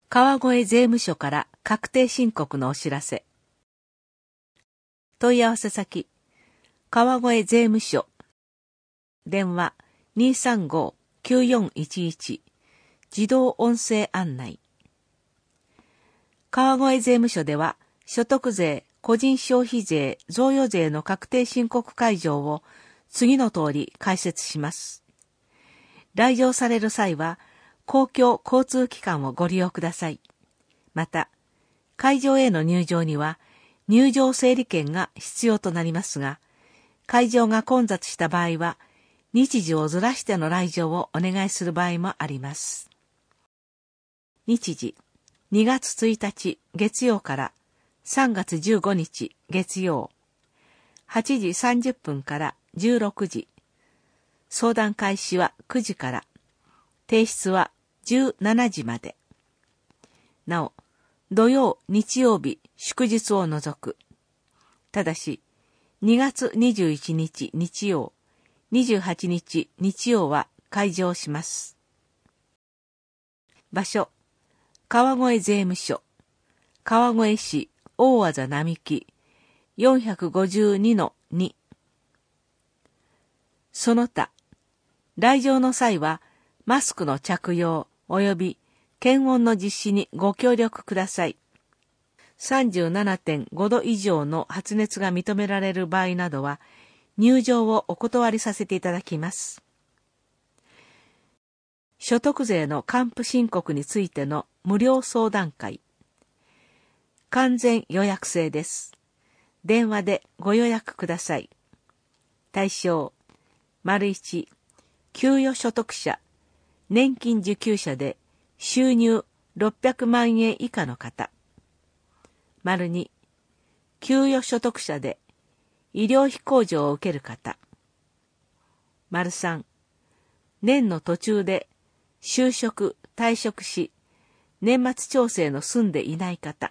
川越税務署から確定申告のお知らせ。問い合わせ先、川越税務署。電話 235-9411。自動音声案内。川越税務署では、所得税、個人消費税、贈与税の確定申告開場を次の通り開設します。来場される際は、公共交通機関をご利用ください。また、会場への入場には入場整理券が必要となりますが、会場が混雑した場合は、日時をずらしての来場をお願いする場合もあります。日時、2月1日月曜から3月15日月曜、8時30分から16時、相談開始は9時から、提出は17時まで。なお、土曜、日曜日、祝日を除く。ただし、2月21日日曜、28日日曜は開場します。場所、川越税務署、川越市大字並木 452-2。その他、来場の際は、マスクの着用及び検温の実施にご協力ください。37.5 度以上の発熱が認められる場合などは、入場をお断りさせていただきます。所得税の還付申告についての無料相談会。完全予約制です。電話でご予約ください。対象、1、給与所得者、年金受給者で収入600万円以下の方。2、給与所得者で医療費控除を受ける方。3、年の途中で就職・退職し、年末調整の済んでいない方。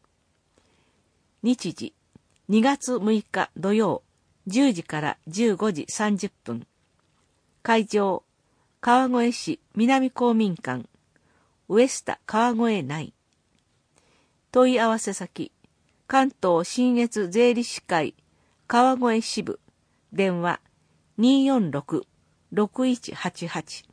日時、2月6日土曜、10時から15時30分。会場、川越市南公民館、ウエスタ川越内。問い合わせ先、関東信越税理士会川越支部、電話 246-6188。